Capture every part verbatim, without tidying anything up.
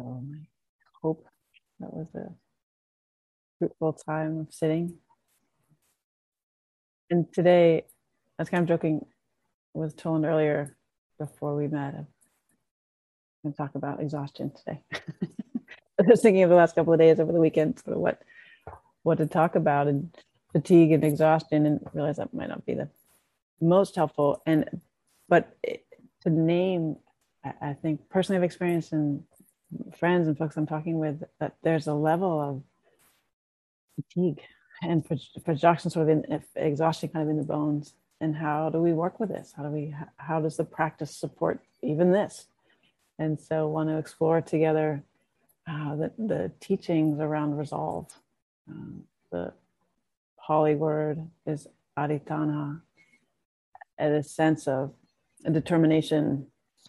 So I hope that was a fruitful time of sitting. And today, I was kind of joking with Toland earlier before we met. I'm going to talk about exhaustion today. I was thinking of the last couple of days over the weekend, sort of what what to talk about, and fatigue and exhaustion, and realize that might not be the most helpful. And but it, to name, I, I think personally I've experienced, and friends and folks I'm talking with, that there's a level of fatigue and projection, sort of in exhaustion, kind of in the bones. And how do we work with this? How do we? How does the practice support even this? And so, want to explore together uh, the the teachings around resolve. Um, the Pali word is adhitthana, and a sense of a determination,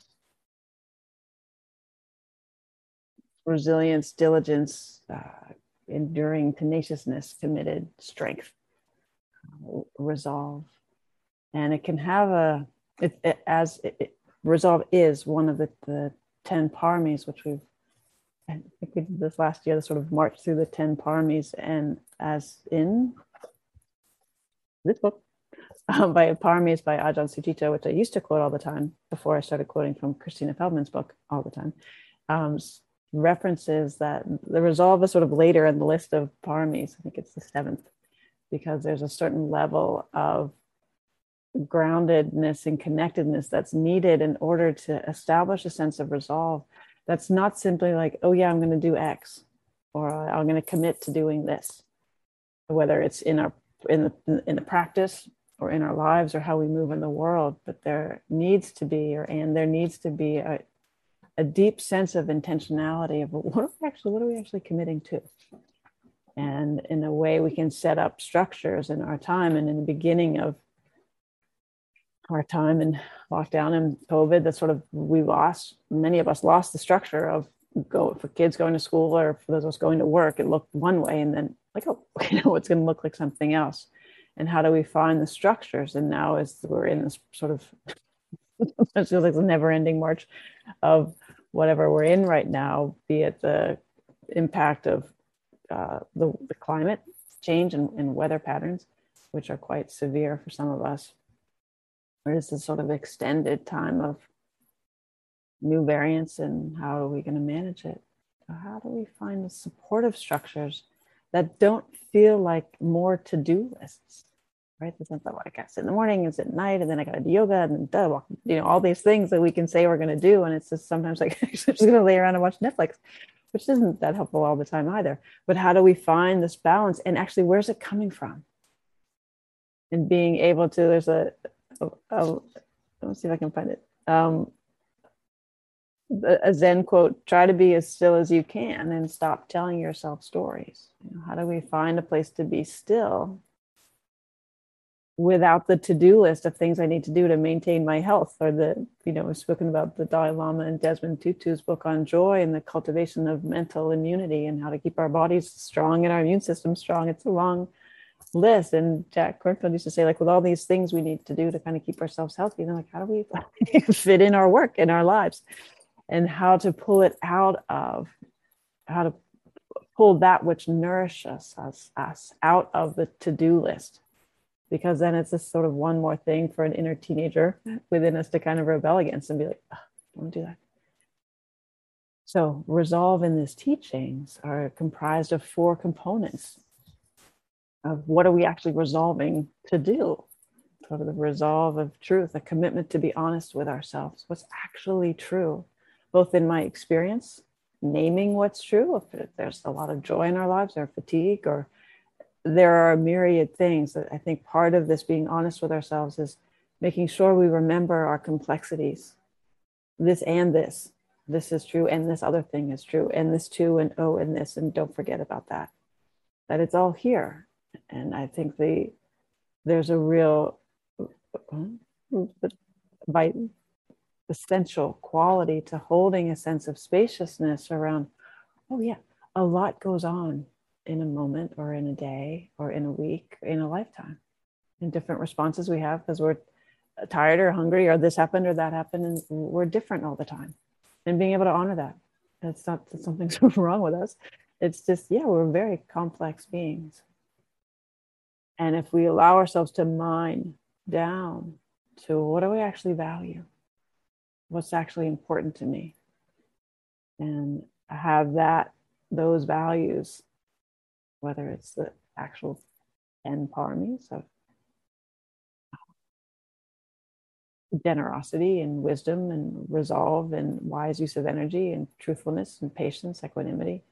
resilience, diligence, uh, enduring tenaciousness, committed strength, uh, resolve. And it can have a, it, it, as it, it, resolve is one of the, the ten paramis, which we've, I think we did this last year, the sort of march through the ten paramis. And as in this book, um, by Paramis by Ajahn Sucitto, which I used to quote all the time before I started quoting from Christina Feldman's book all the time, um, references that the resolve is sort of later in the list of paramis. I think it's the seventh, because there's a certain level of groundedness and connectedness that's needed in order to establish a sense of resolve. That's not simply like, oh yeah, I'm going to do X, or I'm going to commit to doing this, whether it's in our in the in the practice or in our lives or how we move in the world. But there needs to be, or and there needs to be a, a deep sense of intentionality of what are we actually what are we actually committing to. And in a way, we can set up structures in our time. And in the beginning of our time in lockdown and COVID, that sort of we lost, many of us lost the structure of go for kids going to school, or for those of us going to work, it looked one way, and then like, oh, you know, it's going to look like something else. And how do we find the structures? And now, as we're in this sort of it feels like the never-ending march of whatever we're in right now, be it the impact of uh, the, the climate change and, and weather patterns, which are quite severe for some of us, or is this sort of extended time of new variants, and how are we going to manage it? So how do we find the supportive structures that don't feel like more to-do lists, right? The sense that, like, I got to sit in the morning and sit at night, and then I got to do yoga, and then duh, walk, you know, all these things that we can say we're going to do. And it's just sometimes like, I'm just going to lay around and watch Netflix, which isn't that helpful all the time either. But how do we find this balance? And actually, where's it coming from? And being able to, there's a, a, a let's see if I can find it. Um, a Zen quote, try to be as still as you can and stop telling yourself stories. You know, how do we find a place to be still without the to-do list of things I need to do to maintain my health? Or the, you know, we've spoken about the Dalai Lama and Desmond Tutu's book on joy and the cultivation of mental immunity and how to keep our bodies strong and our immune system strong. It's a long list. And Jack Kornfield used to say, like, with all these things we need to do to kind of keep ourselves healthy, then like, how do we fit in our work, in our lives? And how to pull it out of, how to pull that which nourishes us, us out of the to-do list. Because then it's just sort of one more thing for an inner teenager within us to kind of rebel against and be like, oh, I don't do that. So resolve in these teachings are comprised of four components of what are we actually resolving to do. Sort of the resolve of truth, a commitment to be honest with ourselves. What's actually true, both in my experience, naming what's true, if there's a lot of joy in our lives or fatigue, or there are a myriad things. That I think part of this being honest with ourselves is making sure we remember our complexities. This and this, this is true, and this other thing is true, and this too, and oh, and this, and don't forget about that. That it's all here. And I think the there's a real by essential quality to holding a sense of spaciousness around, oh yeah, a lot goes on in a moment or in a day or in a week, or in a lifetime, and different responses we have because we're tired or hungry or this happened or that happened, and we're different all the time. And being able to honor that That's not that something's wrong with us. It's just, yeah, we're very complex beings. And if we allow ourselves to mine down to what do we actually value? What's actually important to me? And have that, those values, whether it's the actual ten paramis of generosity and wisdom and resolve and wise use of energy and truthfulness and patience, equanimity,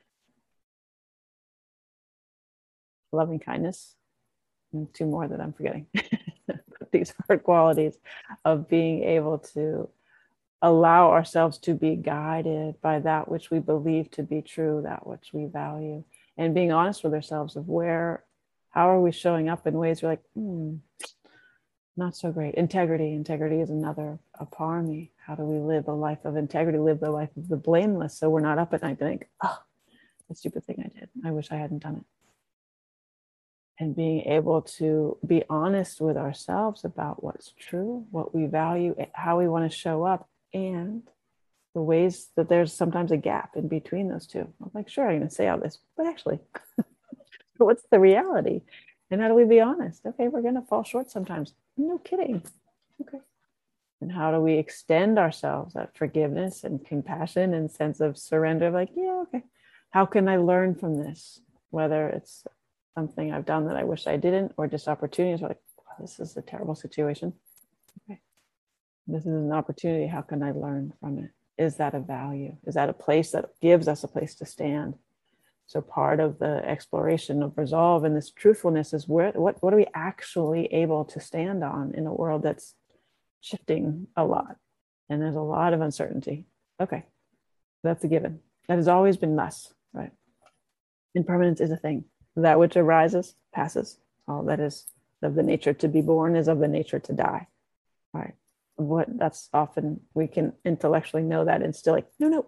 loving kindness, and two more that I'm forgetting. But these hard qualities of being able to allow ourselves to be guided by that which we believe to be true, that which we value, and being honest with ourselves of where, how are we showing up in ways we're like, hmm, not so great. Integrity. Integrity is another a parami. How do we live a life of integrity, live the life of the blameless, so we're not up at night think, oh, the stupid thing I did. I wish I hadn't done it. And being able to be honest with ourselves about what's true, what we value, how we want to show up, and the ways that there's sometimes a gap in between those two. I'm like, sure, I'm going to say all this, but actually, what's the reality? And how do we be honest? Okay, we're going to fall short sometimes. No kidding. Okay. And how do we extend ourselves that forgiveness and compassion and sense of surrender? Like, yeah, okay. How can I learn from this? Whether it's something I've done that I wish I didn't, or just opportunities like, wow, this is a terrible situation. Okay. This is an opportunity. How can I learn from it? Is that a value? Is that a place that gives us a place to stand? So part of the exploration of resolve and this truthfulness is where, what, what are we actually able to stand on in a world that's shifting a lot? And there's a lot of uncertainty. Okay, that's a given. That has always been less, right? Impermanence is a thing. That which arises, passes. All that is of the nature to be born is of the nature to die, right? What that's often, we can intellectually know that and still like, no, no.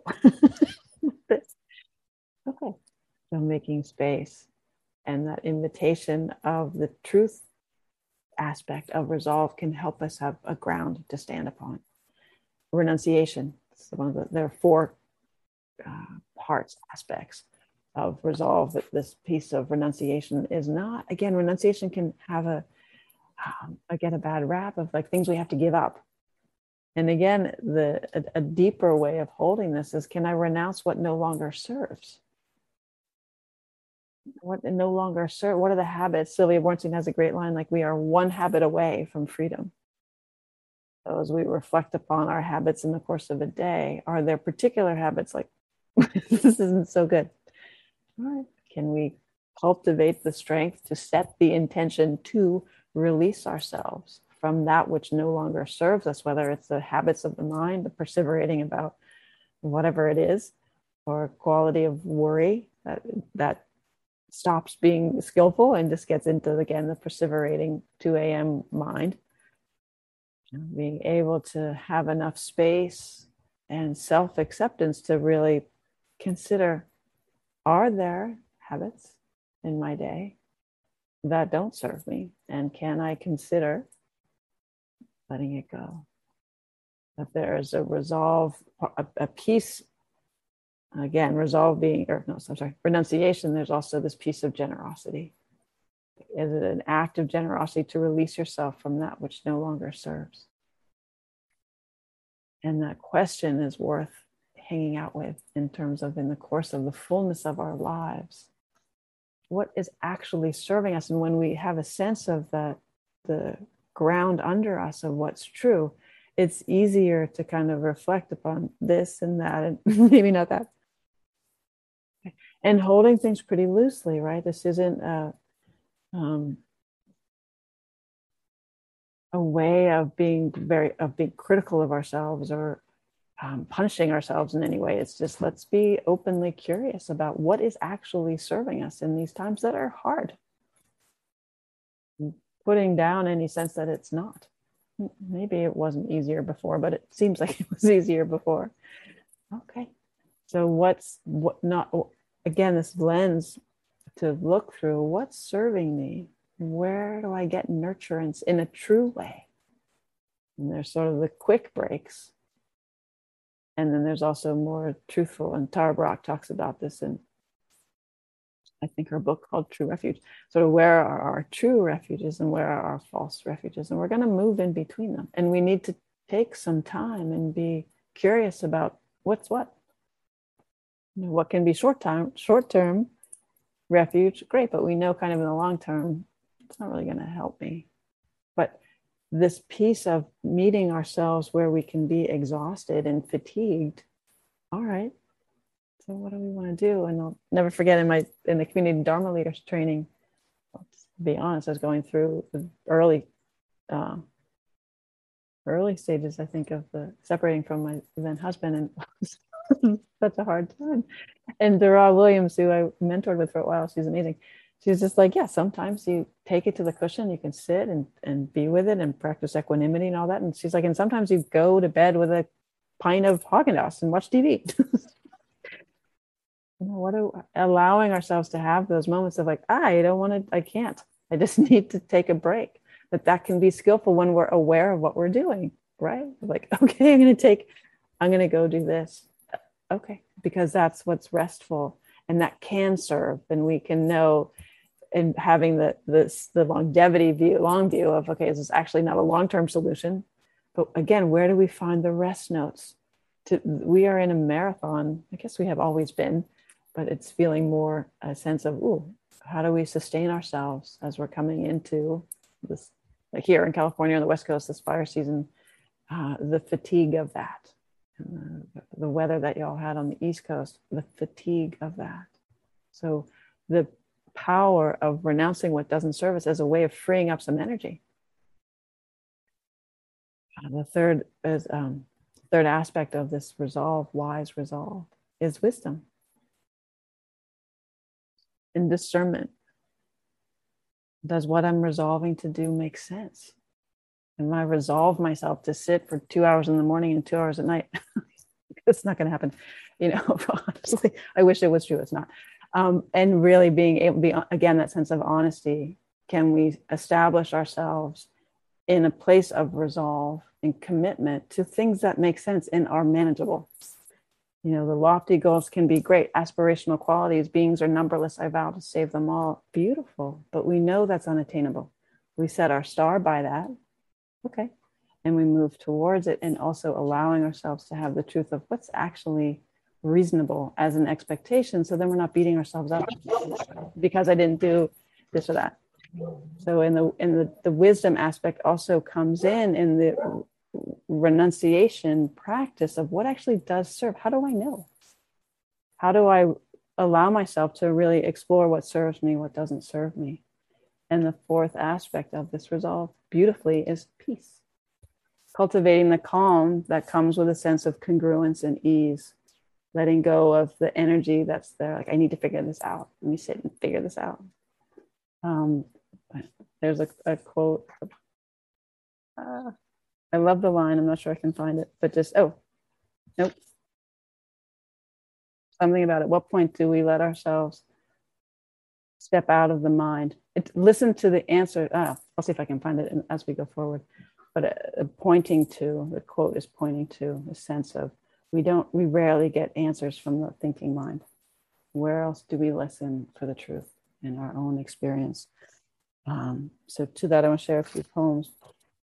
Okay. So making space and that invitation of the truth aspect of resolve can help us have a ground to stand upon. Renunciation. So one of the, there are four uh, parts, aspects of resolve. That this piece of renunciation is not, again, renunciation can have a, um, again, a bad rap of like things we have to give up. And again, the a, a deeper way of holding this is, can I renounce what no longer serves? What no longer serve? What are the habits? Sylvia Boorstein has a great line, like, we are one habit away from freedom. So as we reflect upon our habits in the course of a day, are there particular habits like, this isn't so good? All right. Can we cultivate the strength to set the intention to release ourselves from that which no longer serves us, whether it's the habits of the mind, the perseverating about whatever it is, or quality of worry that that stops being skillful and just gets into, again, the perseverating two a.m. mind. Being able to have enough space and self-acceptance to really consider, are there habits in my day that don't serve me? And can I consider letting it go? That there is a resolve, a, a piece, again, resolve being, or no, I'm sorry, renunciation, there's also this piece of generosity. Is it an act of generosity to release yourself from that which no longer serves? And that question is worth hanging out with in terms of, in the course of the fullness of our lives, what is actually serving us? And when we have a sense of that, the ground under us of what's true, it's easier to kind of reflect upon this and that, and maybe not that. And holding things pretty loosely, right? This isn't a, um, a way of being very, of being critical of ourselves or um, punishing ourselves in any way. It's just, let's be openly curious about what is actually serving us in these times that are hard. Putting down any sense that it's not. Maybe it wasn't easier before, but it seems like it was easier before. Okay. So what's what not, again, this lens to look through, what's serving me? Where do I get nurturance in a true way? And there's sort of the quick breaks And then there's also more truthful, and Tara Brach talks about this in, I think, her book called True Refuge. Sort of where are our true refuges and where are our false refuges? And we're going to move in between them. And we need to take some time and be curious about what's what. You know, what can be short time, short term refuge, great, but we know kind of in the long term, it's not really going to help me. But this piece of meeting ourselves where we can be exhausted and fatigued, all right, so what do we want to do? And I'll never forget in my in the community Dharma leaders training, I'll be honest, I was going through the early uh, early stages, I think, of the separating from my then husband, and it was such a hard time. And Dara Williams, who I mentored with for a while, she's amazing. She's just like, yeah, sometimes you take it to the cushion, you can sit and, and be with it and practice equanimity and all that. And she's like, and sometimes you go to bed with a pint of Haagen-Dazs and watch T V. You know, what are, allowing ourselves to have those moments of like, I don't want to, I can't, I just need to take a break. That that can be skillful when we're aware of what we're doing, right? Like, okay, I'm going to take, I'm going to go do this. Okay, because that's what's restful and that can serve. And we can know, and having the this the longevity view, long view of, okay, this is actually not a long-term solution. But again, where do we find the rest notes? To, we are in a marathon. I guess we have always been, but it's feeling more a sense of, ooh, how do we sustain ourselves as we're coming into this, like here in California on the West Coast, this fire season, uh, the fatigue of that. And the, the weather that y'all had on the East Coast, the fatigue of that. So the power of renouncing what doesn't serve us as a way of freeing up some energy. Uh, the third is um, third aspect of this resolve, wise resolve, is wisdom and discernment. Does what I'm resolving to do make sense? And I resolve myself to sit for two hours in the morning and two hours at night. It's not going to happen. You know, honestly, I wish it was true. It's not. Um, and really being able to be, again, that sense of honesty. Can we establish ourselves in a place of resolve and commitment to things that make sense and are manageable? You know, the lofty goals can be great. Aspirational qualities, beings are numberless. I vow to save them all. Beautiful. But we know that's unattainable. We set our star by that. Okay. And we move towards it, and also allowing ourselves to have the truth of what's actually reasonable as an expectation. So then we're not beating ourselves up because I didn't do this or that. So in the in the, the wisdom aspect also comes in in the renunciation practice of what actually does serve. How do I know? How do I allow myself to really explore what serves me, what doesn't serve me? And the fourth aspect of this resolve beautifully is peace. Cultivating the calm that comes with a sense of congruence and ease. Letting go of the energy that's there. Like, I need to figure this out. Let me sit and figure this out. Um, there's a, a quote. Uh, I love the line. I'm not sure I can find it, but just, oh, nope. Something about at what point do we let ourselves step out of the mind? It, listen to the answer. Ah, I'll see if I can find it as we go forward. But uh, pointing to, the quote is pointing to a sense of, we don't, we rarely get answers from the thinking mind. Where else do we listen for the truth in our own experience? Um, so to that, I want to share a few poems.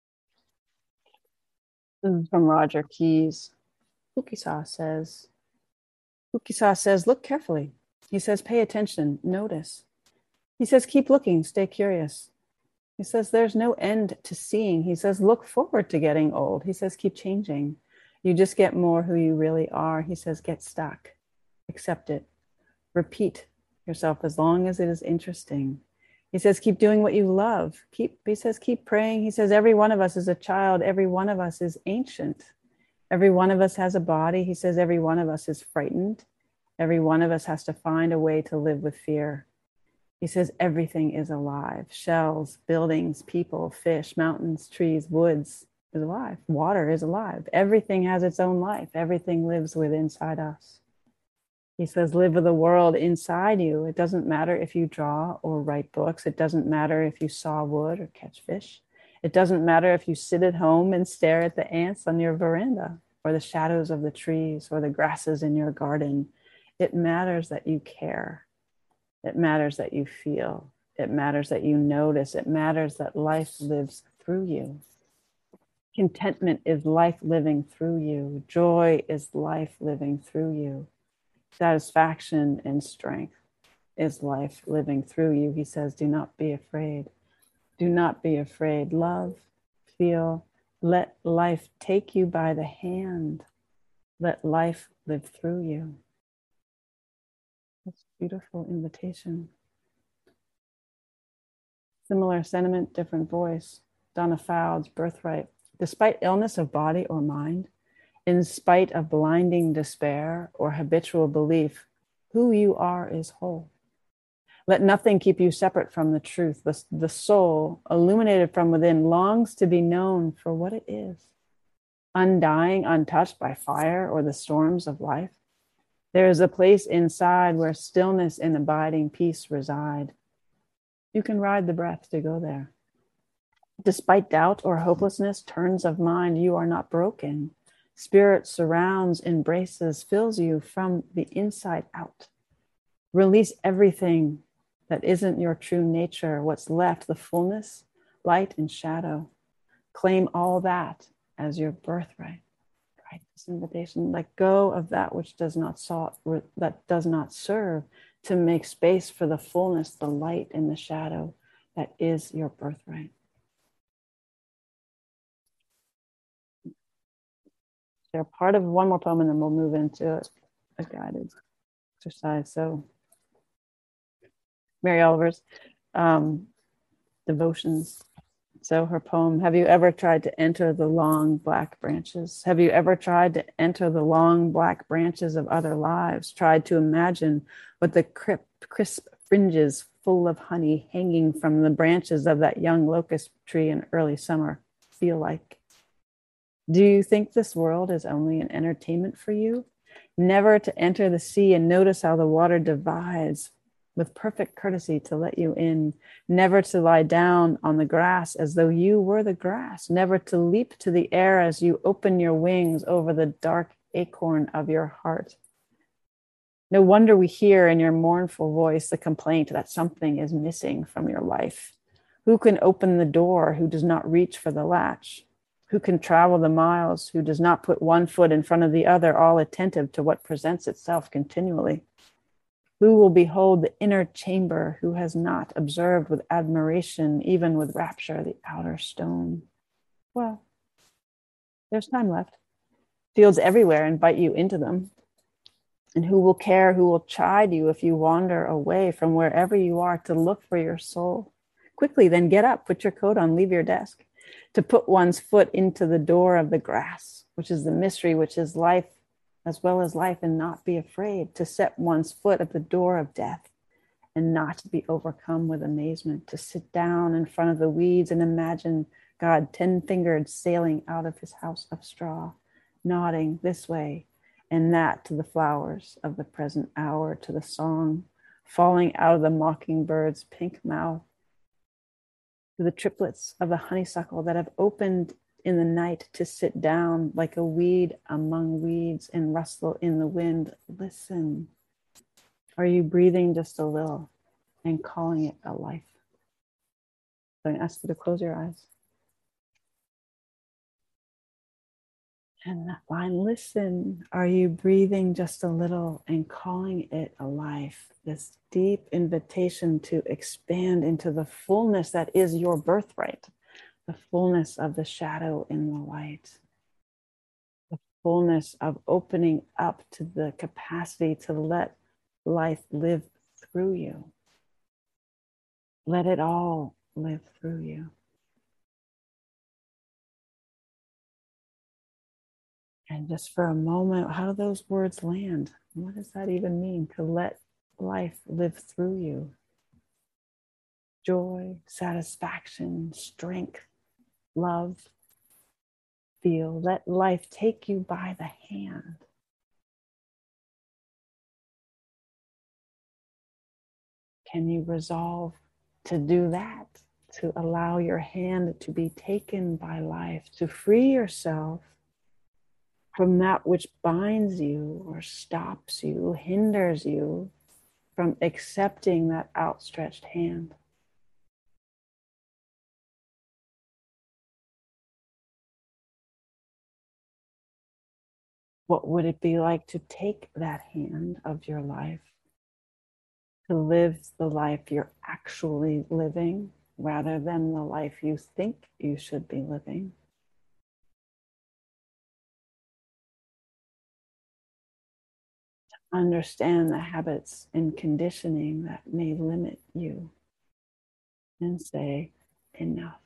This is from Roger Keyes. Ukisa says, Ukisa says, look carefully. He says, pay attention, notice. He says, keep looking, stay curious. He says, there's no end to seeing. He says, look forward to getting old. He says, keep changing. You just get more who you really are. He says, get stuck, accept it, repeat yourself as long as it is interesting. He says, keep doing what you love. Keep, he says, keep praying. He says, every one of us is a child. Every one of us is ancient. Every one of us has a body. He says, every one of us is frightened. Every one of us has to find a way to live with fear. He says, everything is alive. Shells, buildings, people, fish, mountains, trees, woods is alive. Water is alive. Everything has its own life. Everything lives within inside us. He says, live with the world inside you. It doesn't matter if you draw or write books. It doesn't matter if you saw wood or catch fish. It doesn't matter if you sit at home and stare at the ants on your veranda. or the shadows of the trees or the grasses in your garden. It matters that you care. It matters that you feel. It matters that you notice. It matters that life lives through you. Contentment is life living through you. Joy is life living through you. Satisfaction and strength is life living through you. He says, do not be afraid. Do not be afraid. Love, feel, let life take you by the hand. Let life live through you. That's a beautiful invitation. Similar sentiment, different voice. Donna Fowd's Birthright. Despite illness of body or mind, in spite of blinding despair or habitual belief, who you are is whole. Let nothing keep you separate from the truth. The, the soul, illuminated from within, longs to be known for what it is. Undying, untouched by fire or the storms of life. There is a place inside where stillness and abiding peace reside. You can ride the breath to go there. Despite doubt or hopelessness, turns of mind, you are not broken. Spirit surrounds, embraces, fills you from the inside out. Release everything that isn't your true nature. What's left, the fullness, light, and shadow. Claim all that as your birthright. Right? This invitation, let go of that which does not sought, that does not serve, to make space for the fullness, the light, and the shadow that is your birthright. They're part of one more poem, and then we'll move into a guided exercise. So, Mary Oliver's um, Devotions. So her poem, have you ever tried to enter the long black branches? Have you ever tried to enter the long black branches of other lives? Tried to imagine what the crisp fringes full of honey hanging from the branches of that young locust tree in early summer feel like? Do you think this world is only an entertainment for you? Never to enter the sea and notice how the water divides with perfect courtesy to let you in, never to lie down on the grass as though you were the grass, never to leap to the air as you open your wings over the dark acorn of your heart. No wonder we hear in your mournful voice the complaint that something is missing from your life. Who can open the door who does not reach for the latch? Who can travel the miles who does not put one foot in front of the other, all attentive to what presents itself continually? Who will behold the inner chamber who has not observed with admiration, even with rapture, the outer stone? Well, there's time left. Fields everywhere invite you into them. And who will care, who will chide you if you wander away from wherever you are to look for your soul? Quickly, then get up, put your coat on, leave your desk, to put one's foot into the door of the grass, which is the mystery, which is life, as well as life, and not be afraid, to set one's foot at the door of death and not to be overcome with amazement, to sit down in front of the weeds and imagine God ten-fingered sailing out of his house of straw, nodding this way and that to the flowers of the present hour, to the song falling out of the mockingbird's pink mouth, to the triplets of the honeysuckle that have opened in the night to sit down like a weed among weeds and rustle in the wind. Listen. Are you breathing just a little and calling it a life? So I ask you to close your eyes. And that line, listen. Are you breathing just a little and calling it a life? This deep invitation to expand into the fullness that is your birthright. The fullness of the shadow in the light, the fullness of opening up to the capacity to let life live through you. Let it all live through you. And just for a moment, how do those words land? What does that even mean, to let life live through you? Joy, satisfaction, strength, love, feel. Let life take you by the hand. Can you resolve to do that? To allow your hand to be taken by life, to free yourself? from that which binds you or stops you, hinders you from accepting that outstretched hand. What would it be like to take that hand of your life, to live the life you're actually living rather than the life you think you should be living? Understand the habits and conditioning that may limit you and say, enough.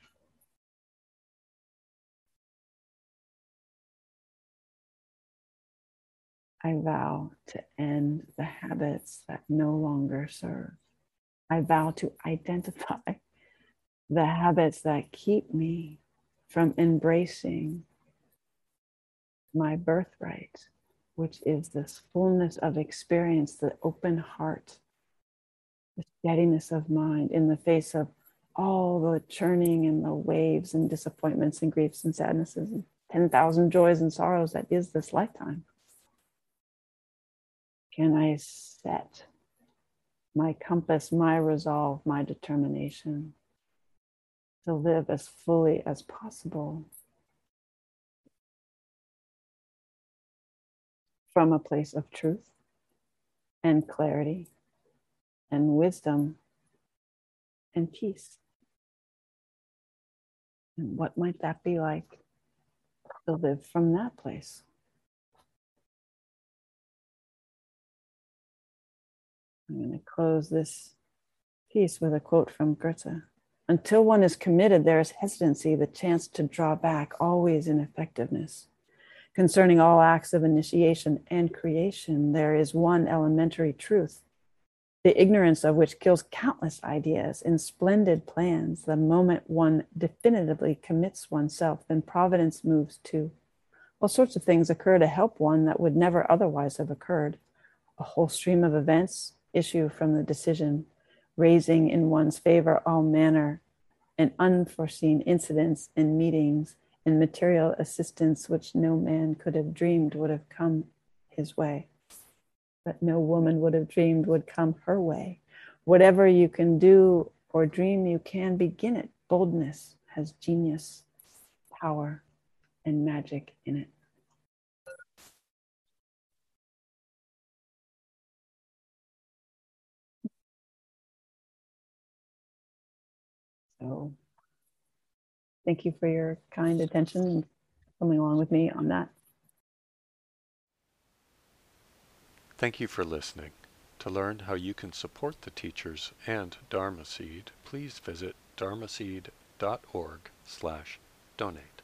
I vow to end the habits that no longer serve. I vow to identify the habits that keep me from embracing my birthright, which is this fullness of experience, the open heart, the steadiness of mind in the face of all the churning and the waves and disappointments and griefs and sadnesses and ten thousand joys and sorrows that is this lifetime. Can I set my compass, my resolve, my determination to live as fully as possible from a place of truth and clarity and wisdom and peace? And what might that be like to live from that place? I'm going to close this piece with a quote from Goethe. Until one is committed, there is hesitancy, the chance to draw back, always ineffectiveness. Concerning all acts of initiation and creation, there is one elementary truth, the ignorance of which kills countless ideas in splendid plans. The moment one definitively commits oneself, then providence moves too. All sorts of things occur to help one that would never otherwise have occurred. A whole stream of events issue from the decision, raising in one's favor all manner and unforeseen incidents and meetings and material assistance which no man could have dreamed would have come his way, but no woman would have dreamed would come her way. Whatever you can do or dream, you can begin it. Boldness has genius, power, and magic in it. So thank you for your kind attention and coming along with me on that. Thank you for listening. To learn how you can support the teachers and Dharma Seed, please visit dharmaseed dot org slash donate.